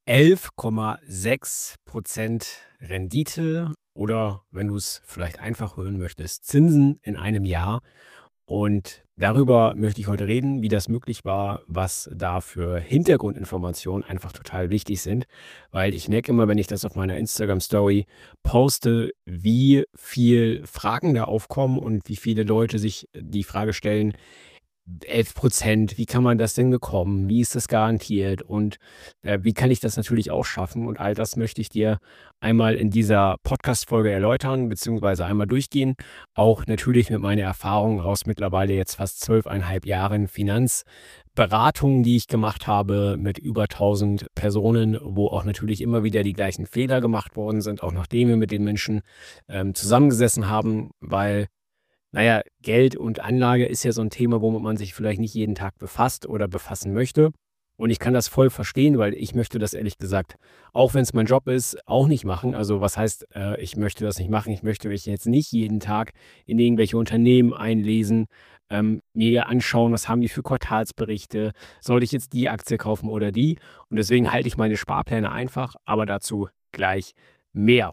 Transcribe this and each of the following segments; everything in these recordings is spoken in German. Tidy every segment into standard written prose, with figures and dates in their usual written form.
11,6% Rendite oder wenn du es vielleicht einfach hören möchtest, Zinsen in einem Jahr. Und darüber möchte ich heute reden, wie das möglich war, was da für Hintergrundinformationen einfach total wichtig sind. Weil ich merke immer, wenn ich das auf meiner Instagram-Story poste, wie viel Fragen da aufkommen und wie viele Leute sich die Frage stellen, 11%, wie kann man das denn bekommen? Wie ist das garantiert? Und wie kann ich das natürlich auch schaffen? Und all das möchte ich dir einmal in dieser Podcast-Folge erläutern, beziehungsweise einmal durchgehen. Auch natürlich mit meiner Erfahrung aus mittlerweile jetzt fast 12,5 Jahren Finanzberatung, die ich gemacht habe mit über 1000 Personen, wo auch natürlich immer wieder die gleichen Fehler gemacht worden sind, auch nachdem wir mit den Menschen zusammengesessen haben, weil Geld und Anlage ist ja so ein Thema, womit man sich vielleicht nicht jeden Tag befasst oder befassen möchte. Und ich kann das voll verstehen, weil ich möchte das ehrlich gesagt, auch wenn es mein Job ist, auch nicht machen. Also was heißt, ich möchte das nicht machen? Ich möchte mich jetzt nicht jeden Tag in irgendwelche Unternehmen einlesen, mir anschauen, was haben die für Quartalsberichte, soll ich jetzt die Aktie kaufen oder die? Und deswegen halte ich meine Sparpläne einfach, aber dazu gleich mehr.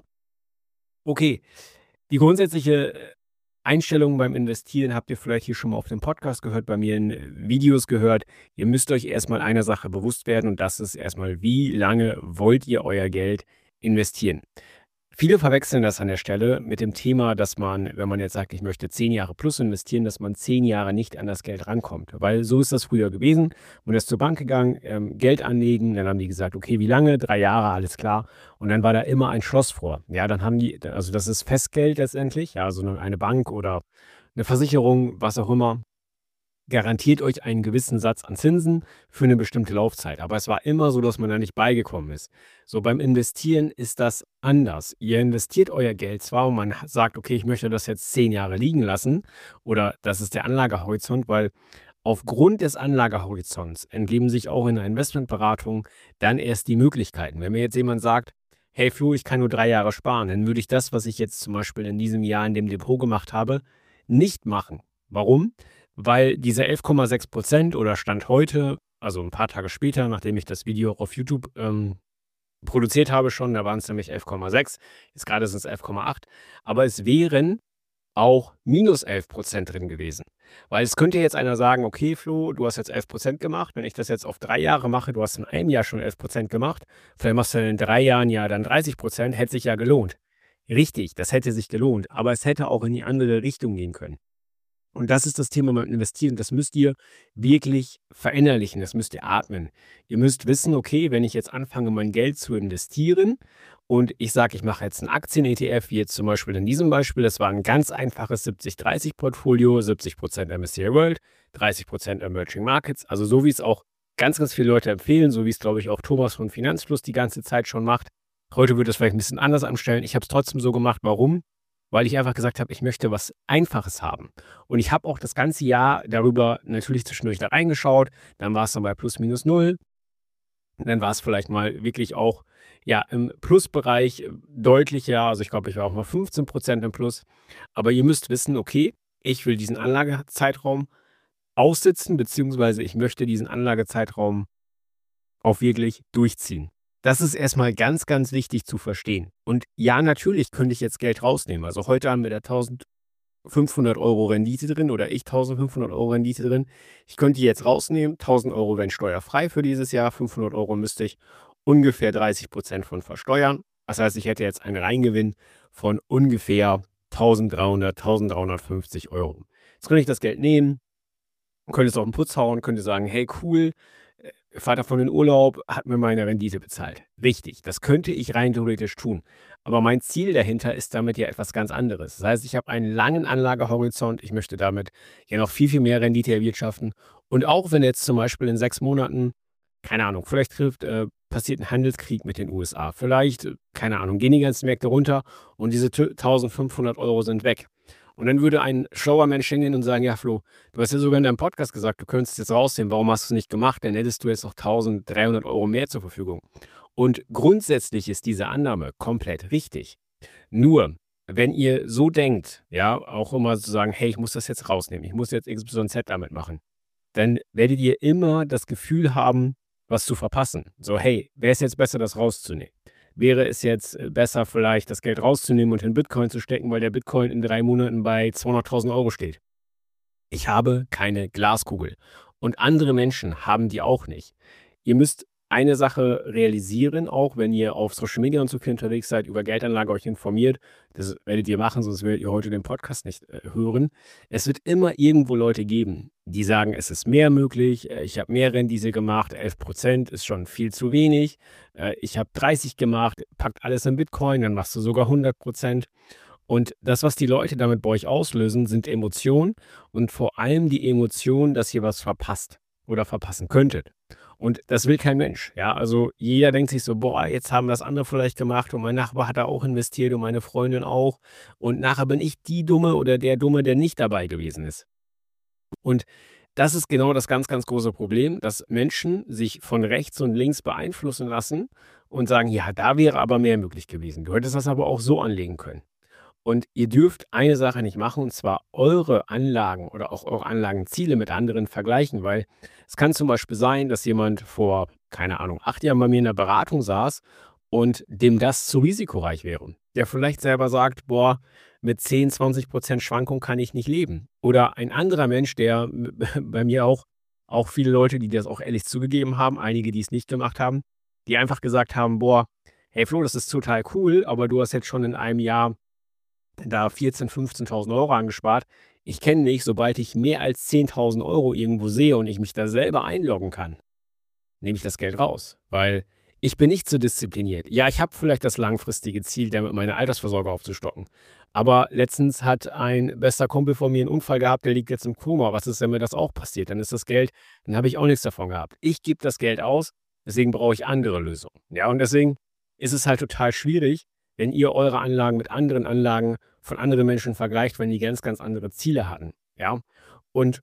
Okay, die grundsätzliche Einstellungen beim Investieren habt ihr vielleicht hier schon mal auf dem Podcast gehört, bei mir in Videos gehört. Ihr müsst euch erstmal einer Sache bewusst werden und das ist erstmal, wie lange wollt ihr euer Geld investieren? Viele verwechseln das an der Stelle mit dem Thema, dass man, wenn man jetzt sagt, ich möchte 10 Jahre plus investieren, dass man 10 Jahre nicht an das Geld rankommt. Weil so ist das früher gewesen. Man ist zur Bank gegangen, Geld anlegen, dann haben die gesagt, okay, wie lange? 3 Jahre, alles klar. Und dann war da immer ein Schloss vor. Ja, dann haben die, also das ist Festgeld letztendlich, ja, so eine Bank oder eine Versicherung, was auch immer, garantiert euch einen gewissen Satz an Zinsen für eine bestimmte Laufzeit. Aber es war immer so, dass man da nicht beigekommen ist. So, beim Investieren ist das anders. Ihr investiert euer Geld zwar und man sagt, okay, ich möchte das jetzt 10 Jahre liegen lassen oder das ist der Anlagehorizont, weil aufgrund des Anlagehorizonts entgeben sich auch in der Investmentberatung dann erst die Möglichkeiten. Wenn mir jetzt jemand sagt, hey Flo, ich kann nur 3 Jahre sparen, dann würde ich das, was ich jetzt zum Beispiel in diesem Jahr in dem Depot gemacht habe, nicht machen. Warum? Weil diese 11,6% oder Stand heute, also ein paar Tage später, nachdem ich das Video auf YouTube produziert habe schon, da waren es nämlich 11,6, jetzt gerade sind es 11,8, aber es wären auch minus 11% drin gewesen. Weil es könnte jetzt einer sagen, okay Flo, du hast jetzt 11% gemacht, wenn ich das jetzt auf 3 Jahre mache, du hast in einem Jahr schon 11% gemacht, vielleicht machst du in 3 Jahren ja dann 30%, hätte sich ja gelohnt. Richtig, das hätte sich gelohnt, aber es hätte auch in die andere Richtung gehen können. Und das ist das Thema beim Investieren. Das müsst ihr wirklich verinnerlichen. Das müsst ihr atmen. Ihr müsst wissen, okay, wenn ich jetzt anfange, mein Geld zu investieren und ich sage, ich mache jetzt einen Aktien-ETF, wie jetzt zum Beispiel in diesem Beispiel, das war ein ganz einfaches 70-30-Portfolio, 70% MSCI World, 30% Emerging Markets. Also so wie es auch ganz, ganz viele Leute empfehlen, so wie es, glaube ich, auch Thomas von Finanzfluss die ganze Zeit schon macht. Heute würde es vielleicht ein bisschen anders anstellen. Ich habe es trotzdem so gemacht. Warum? Weil ich einfach gesagt habe, ich möchte was Einfaches haben. Und ich habe auch das ganze Jahr darüber natürlich zwischendurch da reingeschaut. Dann war es dann bei plus minus null. Dann war es vielleicht mal wirklich auch im Plusbereich deutlicher. Also ich glaube, ich war auch mal 15% im Plus. Aber ihr müsst wissen, okay, ich will diesen Anlagezeitraum aussitzen, beziehungsweise ich möchte diesen Anlagezeitraum auch wirklich durchziehen. Das ist erstmal ganz, ganz wichtig zu verstehen. Und ja, natürlich könnte ich jetzt Geld rausnehmen. Also heute haben wir da 1500 Euro Rendite drin oder ich 1500 Euro Rendite drin. Ich könnte die jetzt rausnehmen. 1000 Euro wären steuerfrei für dieses Jahr. 500 Euro müsste ich ungefähr 30% von versteuern. Das heißt, ich hätte jetzt einen Reingewinn von ungefähr 1300, 1350 Euro. Jetzt könnte ich das Geld nehmen, könnte es auf den Putz hauen, könnte sagen, hey cool, Vater von den Urlaub hat mir meine Rendite bezahlt. Richtig, das könnte ich rein theoretisch tun. Aber mein Ziel dahinter ist damit ja etwas ganz anderes. Das heißt, ich habe einen langen Anlagehorizont. Ich möchte damit ja noch viel, viel mehr Rendite erwirtschaften. Und auch wenn jetzt zum Beispiel in 6 Monaten, keine Ahnung, vielleicht passiert ein Handelskrieg mit den USA. Vielleicht, keine Ahnung, gehen die ganzen Märkte runter und diese 1500 Euro sind weg. Und dann würde ein schlauer Mensch hingehen und sagen, ja Flo, du hast ja sogar in deinem Podcast gesagt, du könntest jetzt rausnehmen, warum hast du es nicht gemacht? Dann hättest du jetzt noch 1300 Euro mehr zur Verfügung. Und grundsätzlich ist diese Annahme komplett richtig. Nur, wenn ihr so denkt, ja, auch immer zu sagen, hey, ich muss das jetzt rausnehmen, ich muss jetzt XYZ damit machen, dann werdet ihr immer das Gefühl haben, was zu verpassen. So, hey, wäre es jetzt besser, das rauszunehmen? Wäre es jetzt besser, vielleicht das Geld rauszunehmen und in Bitcoin zu stecken, weil der Bitcoin in 3 Monaten bei 200.000 Euro steht? Ich habe keine Glaskugel und andere Menschen haben die auch nicht. Ihr müsst eine Sache realisieren, auch wenn ihr auf Social Media und so viel unterwegs seid, über Geldanlage euch informiert. Das werdet ihr machen, sonst werdet ihr heute den Podcast nicht hören. Es wird immer irgendwo Leute geben, die sagen, es ist mehr möglich, ich habe mehr Rendite gemacht, 11% ist schon viel zu wenig, ich habe 30 gemacht, packt alles in Bitcoin, dann machst du sogar 100%. Und das, was die Leute damit bei euch auslösen, sind Emotionen und vor allem die Emotion, dass ihr was verpasst oder verpassen könntet. Und das will kein Mensch. Ja, also jeder denkt sich so, boah, jetzt haben das andere vielleicht gemacht und mein Nachbar hat da auch investiert und meine Freundin auch. Und nachher bin ich die Dumme oder der Dumme, der nicht dabei gewesen ist. Und das ist genau das ganz, ganz große Problem, dass Menschen sich von rechts und links beeinflussen lassen und sagen, ja, da wäre aber mehr möglich gewesen. Du hättest das aber auch so anlegen können. Und ihr dürft eine Sache nicht machen, und zwar eure Anlagen oder auch eure Anlagenziele mit anderen vergleichen, weil es kann zum Beispiel sein, dass jemand vor, keine Ahnung, 8 Jahren bei mir in der Beratung saß und dem das zu risikoreich wäre. Der vielleicht selber sagt, boah, mit 10, 20% Schwankung kann ich nicht leben. Oder ein anderer Mensch, der bei mir auch viele Leute, die das auch ehrlich zugegeben haben, einige, die es nicht gemacht haben, die einfach gesagt haben, boah, hey Flo, das ist total cool, aber du hast jetzt schon in einem Jahr da 14.000, 15.000 Euro angespart. Ich kenne mich, sobald ich mehr als 10.000 Euro irgendwo sehe und ich mich da selber einloggen kann, nehme ich das Geld raus, weil ich bin nicht so diszipliniert. Ja, ich habe vielleicht das langfristige Ziel, damit meine Altersvorsorge aufzustocken. Aber letztens hat ein bester Kumpel von mir einen Unfall gehabt, der liegt jetzt im Koma. Was ist, wenn mir das auch passiert? Dann ist das Geld, dann habe ich auch nichts davon gehabt. Ich gebe das Geld aus, deswegen brauche ich andere Lösungen. Ja, und deswegen ist es halt total schwierig, wenn ihr eure Anlagen mit anderen Anlagen von anderen Menschen vergleicht, wenn die ganz, ganz andere Ziele hatten. Ja, und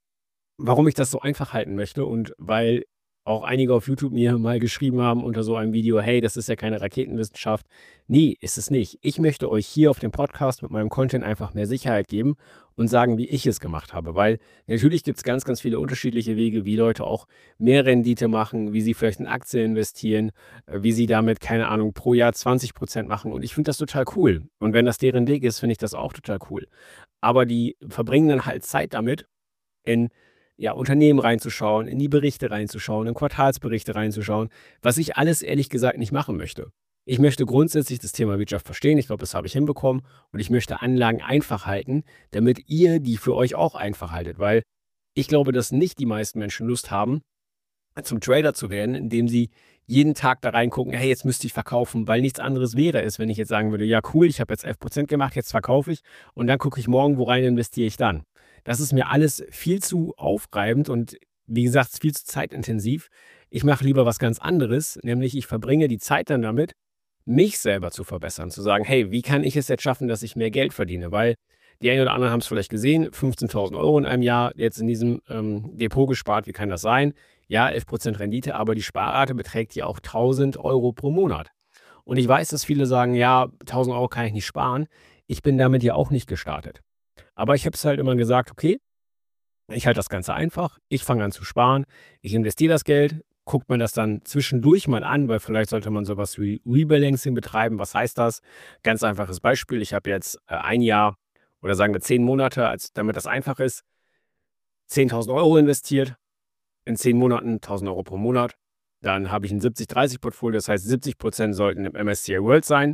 warum ich das so einfach halten möchte und weil auch einige auf YouTube mir mal geschrieben haben unter so einem Video, hey, das ist ja keine Raketenwissenschaft. Nee, ist es nicht. Ich möchte euch hier auf dem Podcast mit meinem Content einfach mehr Sicherheit geben und sagen, wie ich es gemacht habe. Weil natürlich gibt es ganz, ganz viele unterschiedliche Wege, wie Leute auch mehr Rendite machen, wie sie vielleicht in Aktien investieren, wie sie damit, keine Ahnung, pro Jahr 20% machen. Und ich finde das total cool. Und wenn das deren Weg ist, finde ich das auch total cool. Aber die verbringen dann halt Zeit damit, in Unternehmen reinzuschauen, in die Berichte reinzuschauen, in Quartalsberichte reinzuschauen, was ich alles ehrlich gesagt nicht machen möchte. Ich möchte grundsätzlich das Thema Wirtschaft verstehen. Ich glaube, das habe ich hinbekommen. Und ich möchte Anlagen einfach halten, damit ihr die für euch auch einfach haltet. Weil ich glaube, dass nicht die meisten Menschen Lust haben, zum Trader zu werden, indem sie jeden Tag da reingucken, hey, jetzt müsste ich verkaufen, weil nichts anderes wäre es, wenn ich jetzt sagen würde, ja cool, ich habe jetzt 11% gemacht, jetzt verkaufe ich und dann gucke ich morgen, wo rein investiere ich dann. Das ist mir alles viel zu aufreibend und wie gesagt, viel zu zeitintensiv. Ich mache lieber was ganz anderes, nämlich ich verbringe die Zeit dann damit, mich selber zu verbessern, zu sagen, hey, wie kann ich es jetzt schaffen, dass ich mehr Geld verdiene? Weil die einen oder anderen haben es vielleicht gesehen, 15.000 Euro in einem Jahr jetzt in diesem Depot gespart, wie kann das sein? Ja, 11% Rendite, aber die Sparrate beträgt ja auch 1.000 Euro pro Monat. Und ich weiß, dass viele sagen, ja, 1.000 Euro kann ich nicht sparen. Ich bin damit ja auch nicht gestartet. Aber ich habe es halt immer gesagt, okay, ich halte das Ganze einfach, ich fange an zu sparen, ich investiere das Geld, guckt man das dann zwischendurch mal an, weil vielleicht sollte man sowas wie Rebalancing betreiben. Was heißt das? Ganz einfaches Beispiel, ich habe jetzt ein Jahr oder sagen wir 10 Monate, damit das einfach ist, 10.000 Euro investiert, in 10 Monaten 1.000 Euro pro Monat. Dann habe ich ein 70-30-Portfolio, das heißt 70% sollten im MSCI World sein,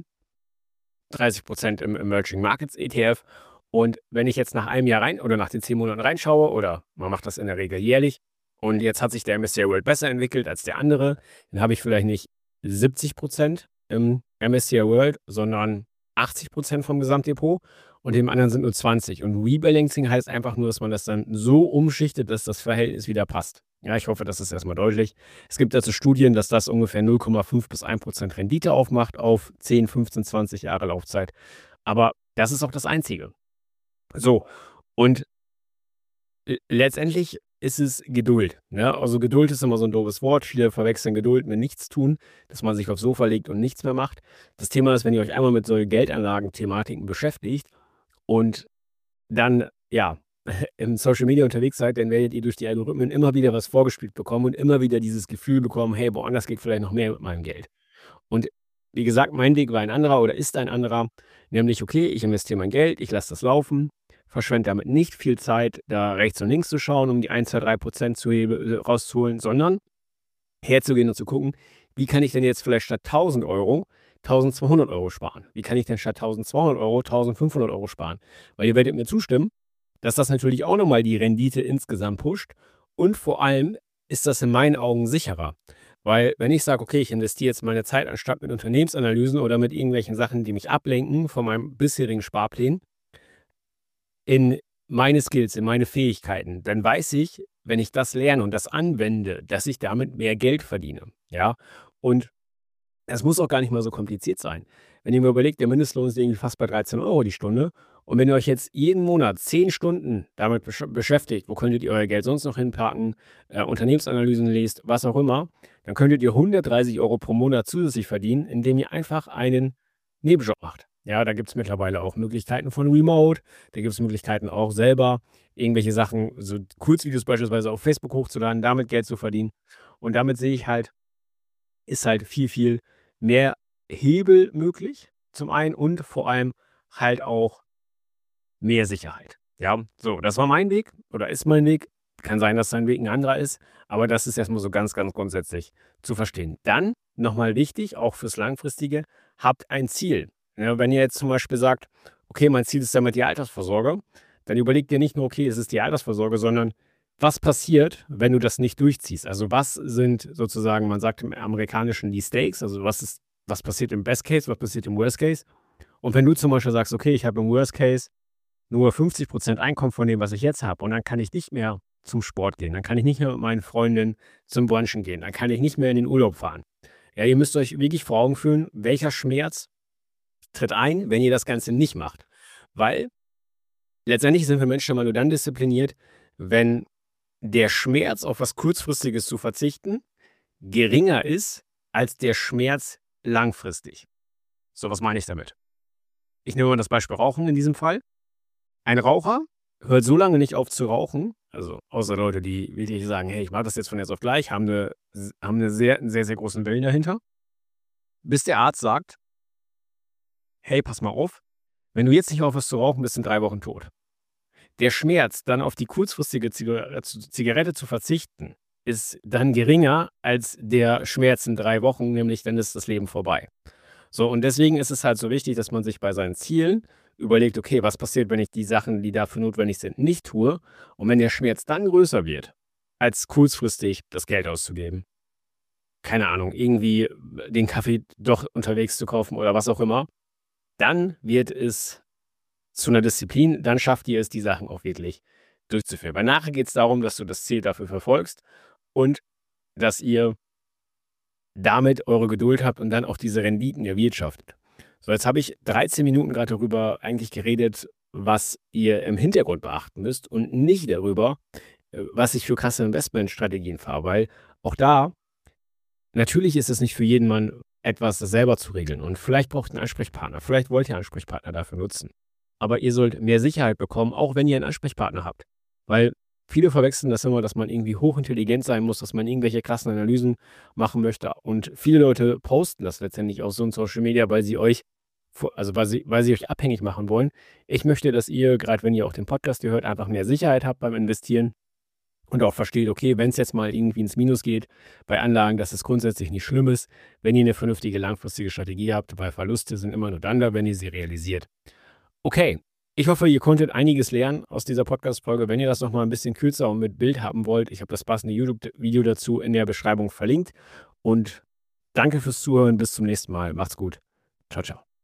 30% im Emerging Markets ETF. Und wenn ich jetzt nach einem Jahr rein oder nach den 10 Monaten reinschaue, oder man macht das in der Regel jährlich, und jetzt hat sich der MSCI World besser entwickelt als der andere, dann habe ich vielleicht nicht 70% im MSCI World, sondern 80% vom Gesamtdepot und dem anderen sind nur 20. Und Rebalancing heißt einfach nur, dass man das dann so umschichtet, dass das Verhältnis wieder passt. Ja, ich hoffe, das ist erstmal deutlich. Es gibt dazu Studien, dass das ungefähr 0,5 bis 1% Rendite aufmacht auf 10, 15, 20 Jahre Laufzeit. Aber das ist auch das Einzige. So, und letztendlich ist es Geduld. Ne? Also Geduld ist immer so ein doofes Wort. Viele verwechseln Geduld mit Nichtstun, dass man sich aufs Sofa legt und nichts mehr macht. Das Thema ist, wenn ihr euch einmal mit solchen Geldanlagen-Thematiken beschäftigt und dann, im Social Media unterwegs seid, dann werdet ihr durch die Algorithmen immer wieder was vorgespielt bekommen und immer wieder dieses Gefühl bekommen, hey, woanders geht vielleicht noch mehr mit meinem Geld. Und wie gesagt, mein Weg war ein anderer oder ist ein anderer, nämlich, okay, ich investiere mein Geld, ich lasse das laufen, verschwende damit nicht viel Zeit, da rechts und links zu schauen, um die 1, 2, 3% rauszuholen, sondern herzugehen und zu gucken, wie kann ich denn jetzt vielleicht statt 1.000 Euro 1.200 Euro sparen? Wie kann ich denn statt 1.200 Euro 1.500 Euro sparen? Weil ihr werdet mir zustimmen, dass das natürlich auch nochmal die Rendite insgesamt pusht und vor allem ist das in meinen Augen sicherer. Weil wenn ich sage, okay, ich investiere jetzt meine Zeit anstatt mit Unternehmensanalysen oder mit irgendwelchen Sachen, die mich ablenken von meinem bisherigen Sparplan, in meine Skills, in meine Fähigkeiten, dann weiß ich, wenn ich das lerne und das anwende, dass ich damit mehr Geld verdiene. Ja, und es muss auch gar nicht mal so kompliziert sein. Wenn ihr mir überlegt, der Mindestlohn ist irgendwie fast bei 13 Euro die Stunde. Und wenn ihr euch jetzt jeden Monat 10 Stunden damit beschäftigt, wo könntet ihr euer Geld sonst noch hinpacken, Unternehmensanalysen lest, was auch immer, dann könntet ihr 130 Euro pro Monat zusätzlich verdienen, indem ihr einfach einen Nebenjob macht. Ja, da gibt es mittlerweile auch Möglichkeiten von Remote, da gibt es Möglichkeiten auch selber, irgendwelche Sachen, so Kurzvideos beispielsweise auf Facebook hochzuladen, damit Geld zu verdienen. Und damit sehe ich halt, ist halt viel, viel mehr Hebel möglich, zum einen und vor allem halt auch mehr Sicherheit. Ja, so, das war mein Weg oder ist mein Weg. Kann sein, dass dein Weg ein anderer ist, aber das ist erstmal so ganz, ganz grundsätzlich zu verstehen. Dann nochmal wichtig, auch fürs Langfristige, habt ein Ziel. Ja, wenn ihr jetzt zum Beispiel sagt, okay, mein Ziel ist damit die Altersvorsorge, dann überlegt ihr nicht nur, okay, es ist die Altersvorsorge, sondern was passiert, wenn du das nicht durchziehst? Also was sind sozusagen, man sagt im Amerikanischen die Stakes, also was passiert im Best Case, was passiert im Worst Case? Und wenn du zum Beispiel sagst, okay, ich habe im Worst Case nur 50% Einkommen von dem, was ich jetzt habe, und dann kann ich nicht mehr zum Sport gehen, dann kann ich nicht mehr mit meinen Freundinnen zum Brunchen gehen, dann kann ich nicht mehr in den Urlaub fahren. Ja, ihr müsst euch wirklich vor Augen führen, welcher Schmerz tritt ein, wenn ihr das Ganze nicht macht. Weil letztendlich sind wir Menschen immer nur dann diszipliniert, wenn der Schmerz auf was Kurzfristiges zu verzichten geringer ist als der Schmerz langfristig. So, was meine ich damit? Ich nehme mal das Beispiel Rauchen in diesem Fall. Ein Raucher hört so lange nicht auf zu rauchen, also außer Leute, die wirklich sagen, hey, ich mache das jetzt von jetzt auf gleich, haben einen sehr, sehr großen Willen dahinter, bis der Arzt sagt, hey, pass mal auf, wenn du jetzt nicht aufhörst zu rauchen, bist du in 3 Wochen tot. Der Schmerz, dann auf die kurzfristige Zigarette zu verzichten, ist dann geringer als der Schmerz in 3 Wochen, nämlich dann ist das Leben vorbei. So, und deswegen ist es halt so wichtig, dass man sich bei seinen Zielen überlegt, okay, was passiert, wenn ich die Sachen, die dafür notwendig sind, nicht tue? Und wenn der Schmerz dann größer wird, als kurzfristig das Geld auszugeben, keine Ahnung, irgendwie den Kaffee doch unterwegs zu kaufen oder was auch immer, dann wird es zu einer Disziplin, dann schafft ihr es, die Sachen auch wirklich durchzuführen. Weil nachher geht es darum, dass du das Ziel dafür verfolgst und dass ihr damit eure Geduld habt und dann auch diese Renditen erwirtschaftet. So, jetzt habe ich 13 Minuten gerade darüber eigentlich geredet, was ihr im Hintergrund beachten müsst und nicht darüber, was ich für krasse Investmentstrategien fahre, weil auch da, natürlich ist es nicht für jeden Mann etwas selber zu regeln und vielleicht braucht ihr einen Ansprechpartner, vielleicht wollt ihr einen Ansprechpartner dafür nutzen. Aber ihr sollt mehr Sicherheit bekommen, auch wenn ihr einen Ansprechpartner habt. Weil viele verwechseln das immer, dass man irgendwie hochintelligent sein muss, dass man irgendwelche krassen Analysen machen möchte. Und viele Leute posten das letztendlich auf so einem Social Media, weil sie euch, weil sie euch abhängig machen wollen. Ich möchte, dass ihr, gerade wenn ihr auch den Podcast hier hört, einfach mehr Sicherheit habt beim Investieren und auch versteht, okay, wenn es jetzt mal irgendwie ins Minus geht bei Anlagen, dass es grundsätzlich nicht schlimm ist, wenn ihr eine vernünftige langfristige Strategie habt, weil Verluste sind immer nur dann da, wenn ihr sie realisiert. Okay, ich hoffe, ihr konntet einiges lernen aus dieser Podcast-Folge. Wenn ihr das nochmal ein bisschen kürzer und mit Bild haben wollt, ich habe das passende YouTube-Video dazu in der Beschreibung verlinkt. Und danke fürs Zuhören. Bis zum nächsten Mal. Macht's gut. Ciao, ciao.